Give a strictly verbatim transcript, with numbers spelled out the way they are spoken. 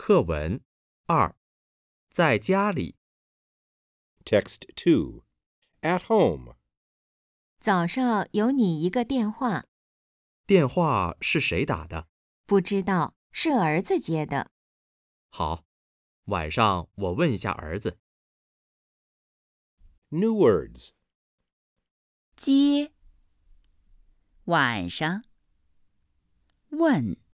课文二，在家里。 Text two. At home. 早上有你一个电话， 电话是谁打的？ 不知道，是儿子接的。 好，晚上我问一下儿子。 New words. 接，晚上，问。